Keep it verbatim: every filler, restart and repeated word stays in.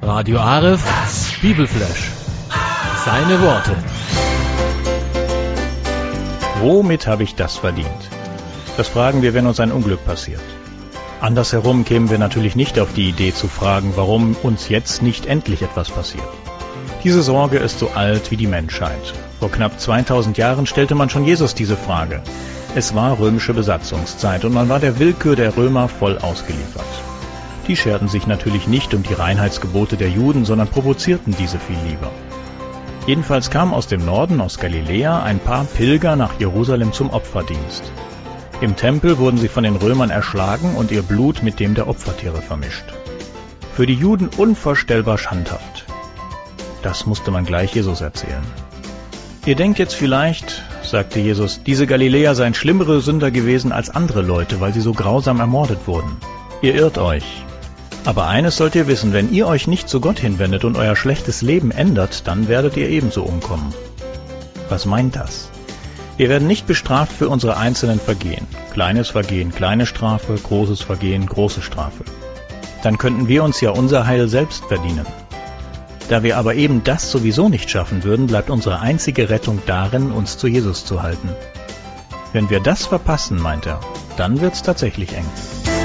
Radio Aref, Bibelflash. Seine Worte. Womit habe ich das verdient? Das fragen wir, wenn uns ein Unglück passiert. Andersherum kämen wir natürlich nicht auf die Idee zu fragen, warum uns jetzt nicht endlich etwas passiert. Diese Sorge ist so alt wie die Menschheit. Vor knapp zweitausend Jahren stellte man schon Jesus diese Frage. Es war römische Besatzungszeit und man war der Willkür der Römer voll ausgeliefert. Die scherten sich natürlich nicht um die Reinheitsgebote der Juden, sondern provozierten diese viel lieber. Jedenfalls kamen aus dem Norden, aus Galiläa, ein paar Pilger nach Jerusalem zum Opferdienst. Im Tempel wurden sie von den Römern erschlagen und ihr Blut mit dem der Opfertiere vermischt. Für die Juden unvorstellbar schandhaft. Das musste man gleich Jesus erzählen. Ihr denkt jetzt vielleicht, sagte Jesus, diese Galiläer seien schlimmere Sünder gewesen als andere Leute, weil sie so grausam ermordet wurden. Ihr irrt euch. Aber eines sollt ihr wissen, wenn ihr euch nicht zu Gott hinwendet und euer schlechtes Leben ändert, dann werdet ihr ebenso umkommen. Was meint das? Wir werden nicht bestraft für unsere einzelnen Vergehen. Kleines Vergehen, kleine Strafe, großes Vergehen, große Strafe. Dann könnten wir uns ja unser Heil selbst verdienen. Da wir aber eben das sowieso nicht schaffen würden, bleibt unsere einzige Rettung darin, uns zu Jesus zu halten. Wenn wir das verpassen, meint er, dann wird's tatsächlich eng.